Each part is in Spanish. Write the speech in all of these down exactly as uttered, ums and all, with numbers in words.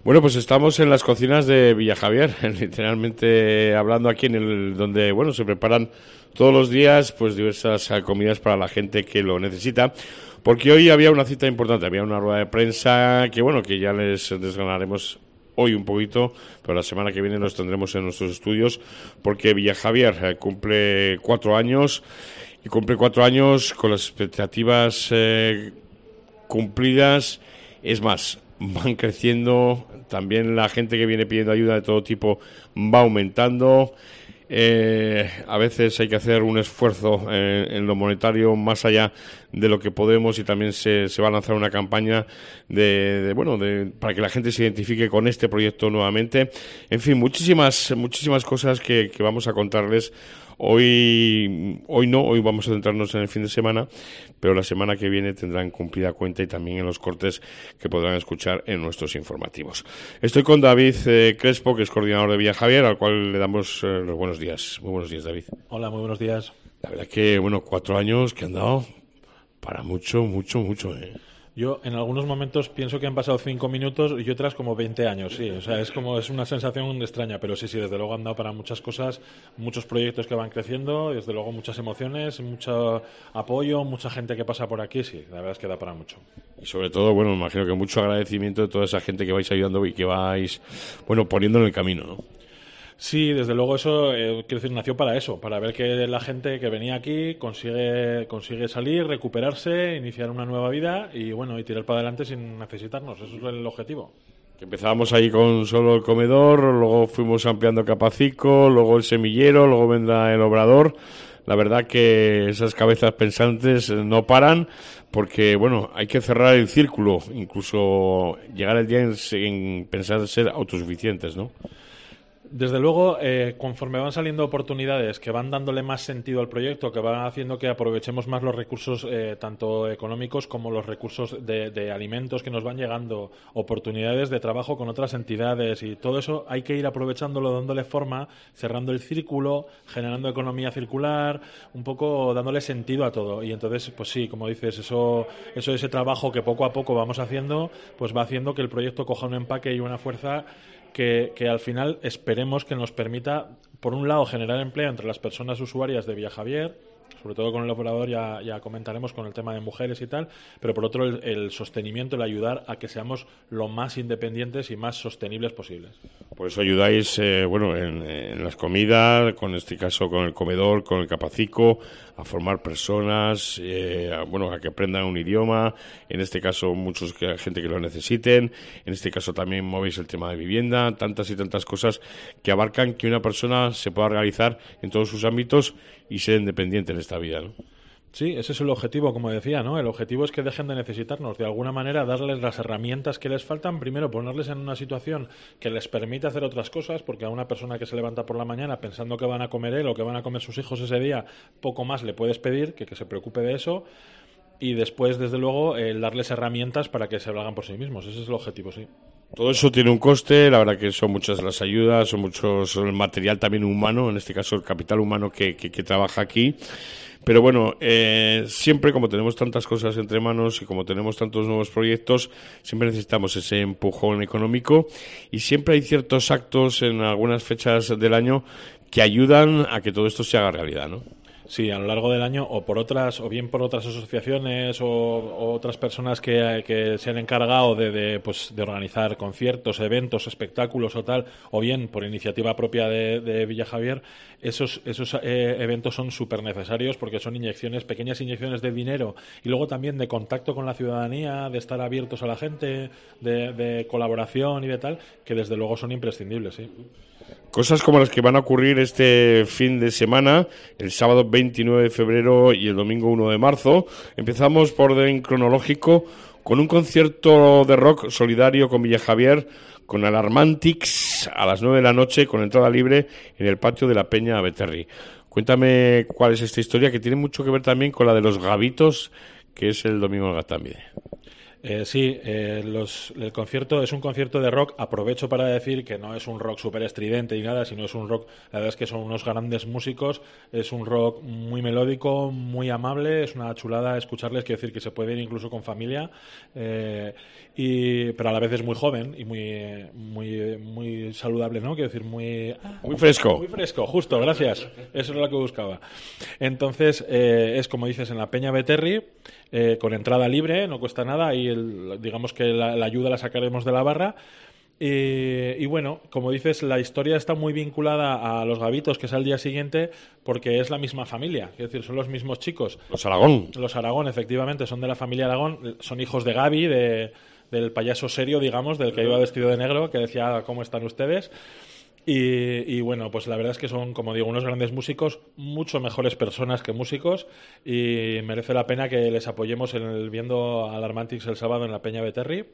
Bueno, pues estamos en las cocinas de Villajavier, literalmente hablando aquí en el donde, bueno, se preparan todos los días pues diversas eh, comidas para la gente que lo necesita, porque hoy había una cita importante, había una rueda de prensa que, bueno, que ya les desgranaremos hoy un poquito, pero la semana que viene los tendremos en nuestros estudios, porque Villajavier eh, cumple cuatro años y cumple cuatro años con las expectativas eh, cumplidas. Es más, van creciendo, también la gente que viene pidiendo ayuda de todo tipo va aumentando. Eh, a veces hay que hacer un esfuerzo eh, en lo monetario más allá de lo que podemos, y también se, se va a lanzar una campaña de, de bueno de, para que la gente se identifique con este proyecto nuevamente. En fin, muchísimas muchísimas cosas que, que vamos a contarles. Hoy, hoy no, hoy vamos a centrarnos en el fin de semana, pero la semana que viene tendrán cumplida cuenta y también en los cortes que podrán escuchar en nuestros informativos. Estoy con David eh, Crespo, que es coordinador de Villajavier, al cual le damos eh, los buenos días. Muy buenos días, David. Hola, muy buenos días. La verdad que, bueno, cuatro años que han dado para mucho, mucho, mucho, ¿eh? Yo en algunos momentos pienso que han pasado cinco minutos y otras como veinte años, sí. O sea, es como es una sensación extraña, pero sí, sí, desde luego han dado para muchas cosas, muchos proyectos que van creciendo, desde luego muchas emociones, mucho apoyo, mucha gente que pasa por aquí, sí, la verdad es que da para mucho. Y sobre todo, bueno, me imagino que mucho agradecimiento de toda esa gente que vais ayudando y que vais, bueno, poniendo en el camino, ¿no? Sí, desde luego eso, eh, quiero decir, nació para eso, para ver que la gente que venía aquí consigue consigue salir, recuperarse, iniciar una nueva vida y bueno, y tirar para adelante sin necesitarnos, eso es el objetivo. Que empezábamos ahí con solo el comedor, luego fuimos ampliando Capacico, luego el semillero, luego vendrá el obrador. La verdad que esas cabezas pensantes no paran, porque bueno, hay que cerrar el círculo, incluso llegar el día en, en pensar ser autosuficientes, ¿no? Desde luego, eh, conforme van saliendo oportunidades que van dándole más sentido al proyecto, que van haciendo que aprovechemos más los recursos eh, tanto económicos como los recursos de, de alimentos que nos van llegando, oportunidades de trabajo con otras entidades y todo eso hay que ir aprovechándolo, dándole forma, cerrando el círculo, generando economía circular, un poco dándole sentido a todo. Y entonces, pues sí, como dices, eso, eso ese trabajo que poco a poco vamos haciendo, pues va haciendo que el proyecto coja un empaque y una fuerza Que, que al final esperemos que nos permita, por un lado, generar empleo entre las personas usuarias de Villajavier, sobre todo con el operador, ya, ya comentaremos con el tema de mujeres y tal, pero por otro el, el sostenimiento, el ayudar a que seamos lo más independientes y más sostenibles posibles. Por eso ayudáis, eh, bueno, en, en las comidas, con este caso con el comedor, con el Capacico, a formar personas, eh, a, bueno, a que aprendan un idioma, en este caso muchos que gente que lo necesiten, en este caso también movéis el tema de vivienda, tantas y tantas cosas que abarcan que una persona se pueda realizar en todos sus ámbitos y ser independiente en esta vida, ¿no? Sí, ese es el objetivo, como decía, ¿no? El objetivo es que dejen de necesitarnos, de alguna manera darles las herramientas que les faltan, primero ponerles en una situación que les permita hacer otras cosas, porque a una persona que se levanta por la mañana pensando que van a comer él o que van a comer sus hijos ese día, poco más le puedes pedir, que, que se preocupe de eso, y después, desde luego, el darles herramientas para que se lo hagan por sí mismos, ese es el objetivo, sí. Todo eso tiene un coste, la verdad que son muchas las ayudas, son muchos el material también humano, en este caso el capital humano que, que, que trabaja aquí. Pero bueno, eh, siempre como tenemos tantas cosas entre manos y como tenemos tantos nuevos proyectos, siempre necesitamos ese empujón económico y siempre hay ciertos actos en algunas fechas del año que ayudan a que todo esto se haga realidad, ¿no? Sí, a lo largo del año o por otras o bien por otras asociaciones o, o otras personas que, que se han encargado de, de, pues, de organizar conciertos, eventos, espectáculos o tal, o bien por iniciativa propia de, de Villajavier, esos, esos eh, eventos son súper necesarios porque son inyecciones, pequeñas inyecciones de dinero y luego también de contacto con la ciudadanía, de estar abiertos a la gente, de, de colaboración y de tal, que desde luego son imprescindibles, sí. Cosas como las que van a ocurrir este fin de semana, el sábado veintinueve de febrero y el domingo uno de marzo. Empezamos por orden cronológico con un concierto de rock solidario con Villajavier, con Alarmantix a las nueve de la noche, con entrada libre en el patio de la Peña Beterri. Cuéntame cuál es esta historia, que tiene mucho que ver también con la de los Gavitos, que es el domingo en Gaztambide. Eh, sí, eh, los, el concierto es un concierto de rock. Aprovecho para decir que no es un rock súper estridente y nada, sino es un rock, la verdad es que son unos grandes músicos, es un rock muy melódico, muy amable, es una chulada escucharles, quiero decir que se puede ir incluso con familia, eh, y, pero a la vez es muy joven y muy, muy, muy saludable, ¿no? Quiero decir, muy... Muy fresco. Muy fresco, justo, gracias. Eso es lo que buscaba. Entonces, eh, es como dices, en la Peña Beterri, eh, con entrada libre, no cuesta nada, y el, digamos que la, la ayuda la sacaremos de la barra. Y, y bueno, como dices, la historia está muy vinculada a los Gavitos, que es al día siguiente, porque es la misma familia, es decir, son los mismos chicos. Los Aragón. Los Aragón, efectivamente, son de la familia Aragón, son hijos de Gavi, de, del payaso serio, digamos, del que iba vestido de negro, que decía, ¿cómo están ustedes? Y, y bueno, pues la verdad es que son, como digo, unos grandes músicos, mucho mejores personas que músicos, y merece la pena que les apoyemos en el, viendo a Alarmantix el sábado en la Peña Beterri.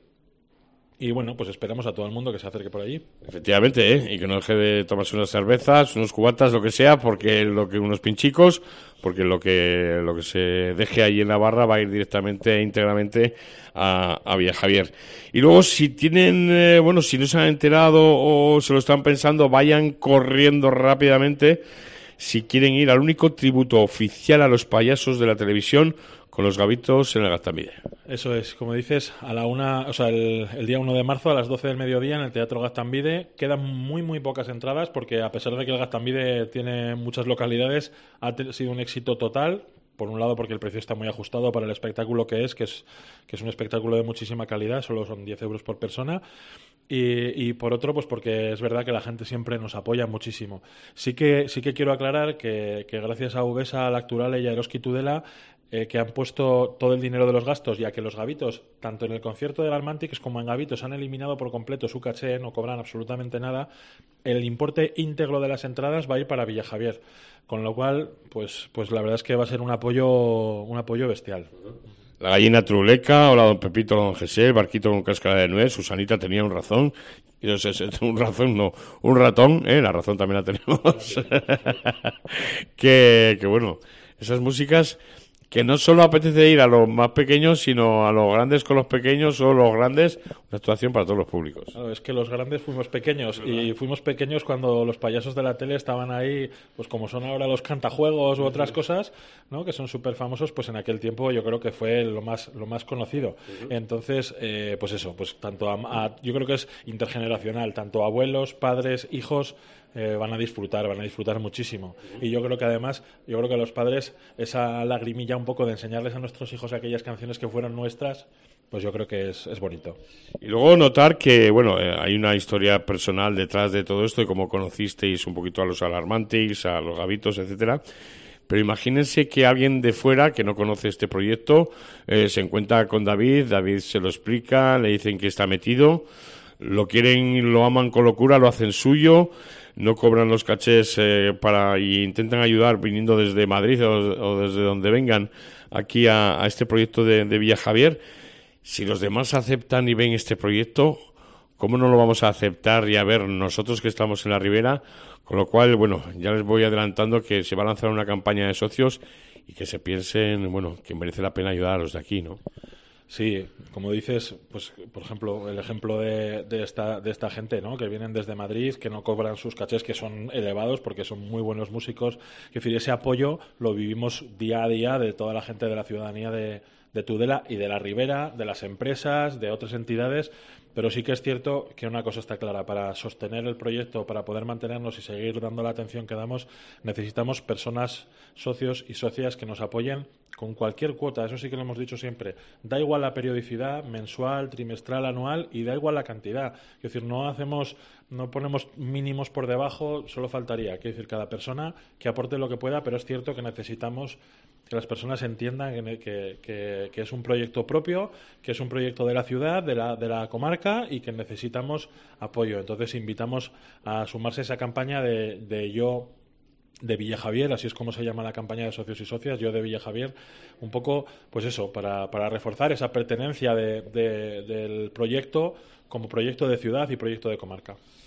Y bueno, pues esperamos a todo el mundo que se acerque por allí. Efectivamente, ¿eh? Y que no deje de tomarse unas cervezas, unos cubatas, lo que sea, porque lo que unos pinchicos, porque lo que lo que se deje ahí en la barra va a ir directamente, íntegramente a, a Villajavier. Y luego, si tienen, eh, bueno, si no se han enterado o se lo están pensando, vayan corriendo rápidamente si quieren ir al único tributo oficial a los payasos de la televisión, con los Gavitos en el Gaztambide. Eso es, como dices, a la una, o sea, el, el día uno de marzo a las doce del mediodía en el Teatro Gaztambide. Quedan muy, muy pocas entradas porque, a pesar de que el Gaztambide tiene muchas localidades, ha te- sido un éxito total. Por un lado, porque el precio está muy ajustado para el espectáculo que es, que es, que es un espectáculo de muchísima calidad, solo son diez euros por persona. Y, y por otro, pues porque es verdad que la gente siempre nos apoya muchísimo. Sí que, sí que quiero aclarar que, que gracias a Uvesa, Lacturale y a Eroski Tudela, eh, que han puesto todo el dinero de los gastos, ya que los Gavitos, tanto en el concierto del Armantix como en Gavitos, han eliminado por completo su caché, no cobran absolutamente nada, el importe íntegro de las entradas va a ir para Villajavier. Con lo cual, pues, pues la verdad es que va a ser un apoyo, un apoyo bestial. La gallina truleca, hola don Pepito, hola don José, el barquito con cáscara de nuez, Susanita tenía un razón, yo sé, sé, un razón, no, un ratón, ¿eh? La razón también la tenemos. que, que bueno, esas músicas que no solo apetece ir a los más pequeños, sino a los grandes con los pequeños o los grandes, una actuación para todos los públicos. Claro, es que los grandes fuimos pequeños y fuimos pequeños cuando los payasos de la tele estaban ahí, pues como son ahora los cantajuegos u otras cosas, ¿no? Que son súper famosos, pues en aquel tiempo yo creo que fue lo más lo más conocido. Entonces, eh, pues eso, pues tanto a, a- yo creo que es intergeneracional, tanto abuelos, padres, hijos. Eh, van a disfrutar, van a disfrutar muchísimo. Y yo creo que además, yo creo que a los padres, esa lagrimilla un poco de enseñarles a nuestros hijos aquellas canciones que fueron nuestras, pues yo creo que es, es bonito. Y luego notar que, bueno, eh, hay una historia personal detrás de todo esto, de cómo conocisteis un poquito a los Alarmantix, a los Gavitos, etcétera. Pero imagínense que alguien de fuera que no conoce este proyecto eh, se encuentra con David, David se lo explica, le dicen que está metido, lo quieren y lo aman con locura, lo hacen suyo, no cobran los cachés eh, para y intentan ayudar viniendo desde Madrid o, o desde donde vengan aquí a, a este proyecto de, de Villajavier. Si los demás aceptan y ven este proyecto, ¿cómo no lo vamos a aceptar y a ver nosotros que estamos en la Ribera? Con lo cual, bueno, ya les voy adelantando que se va a lanzar una campaña de socios y que se piensen, bueno, que merece la pena ayudar a los de aquí, ¿no? Sí, como dices, pues por ejemplo, el ejemplo de, de esta de esta gente, ¿no? Que vienen desde Madrid, que no cobran sus cachés, que son elevados porque son muy buenos músicos. Es decir, ese apoyo lo vivimos día a día de toda la gente de la ciudadanía de, de Tudela y de la Ribera, de las empresas, de otras entidades. Pero sí que es cierto que una cosa está clara: para sostener el proyecto, para poder mantenernos y seguir dando la atención que damos, necesitamos personas, socios y socias que nos apoyen con cualquier cuota. Eso sí que lo hemos dicho siempre. Da igual la periodicidad, mensual, trimestral, anual, y da igual la cantidad. Es decir, no hacemos, no ponemos mínimos por debajo, solo faltaría. Es decir, cada persona que aporte lo que pueda, pero es cierto que necesitamos que las personas entiendan que, que, que, que es un proyecto propio, que es un proyecto de la ciudad, de la, de la comarca, y que necesitamos apoyo. Entonces invitamos a sumarse a esa campaña de, de yo de Villajavier, así es como se llama la campaña de socios y socias, yo de Villajavier, un poco, pues eso, para, para reforzar esa pertenencia de, de, del proyecto como proyecto de ciudad y proyecto de comarca.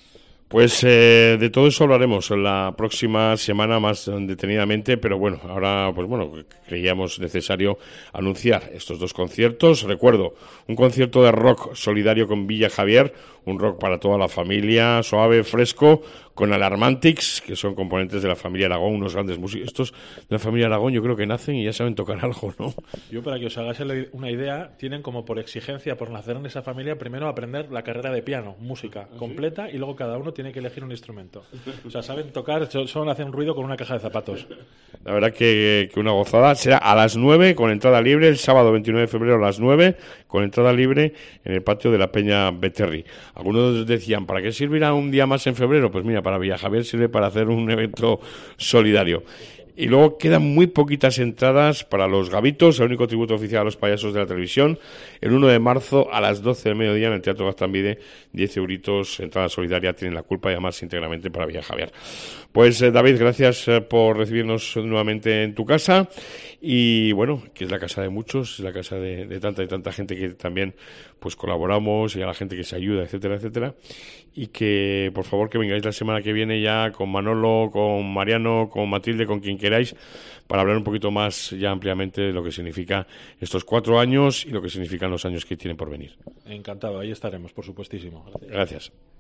Pues eh, de todo eso hablaremos la próxima semana más detenidamente, pero bueno, ahora pues bueno, creíamos necesario anunciar estos dos conciertos. Recuerdo, un concierto de rock solidario con Villa Javier, un rock para toda la familia, suave, fresco, con Alarmantics, que son componentes de la familia Aragón, unos grandes músicos. Estos de la familia Aragón yo creo que nacen y ya saben tocar algo, ¿no? Yo, para que os hagáis una idea, tienen como por exigencia, por nacer en esa familia, primero aprender la carrera de piano, música ¿Ah, completa, sí? Y luego cada uno tiene que elegir un instrumento. O sea, saben tocar, solo hacen ruido con una caja de zapatos. La verdad que, que una gozada. Será a las nueve, con entrada libre, el sábado veintinueve de febrero a las nueve, con entrada libre en el patio de la Peña Beterri. Algunos decían, ¿para qué servirá un día más en febrero? Pues mira, para Villa Javier sirve para hacer un evento solidario. Y luego quedan muy poquitas entradas para los Gavitos, el único tributo oficial a los payasos de la televisión, el uno de marzo a las doce del mediodía en el Teatro Gastambide, diez euritos, entrada solidaria, tienen la culpa y además íntegramente para Villa Javier. Pues eh, David, gracias eh, por recibirnos nuevamente en tu casa, y bueno, que es la casa de muchos, es la casa de, de tanta y tanta gente que también pues colaboramos, y a la gente que se ayuda, etcétera, etcétera, y que por favor que vengáis la semana que viene ya con Manolo, con Mariano, con Matilde, con quien queráis, para hablar un poquito más ya ampliamente de lo que significa estos cuatro años y lo que significan los años que tienen por venir. Encantado, ahí estaremos, por supuestísimo. Gracias. Gracias.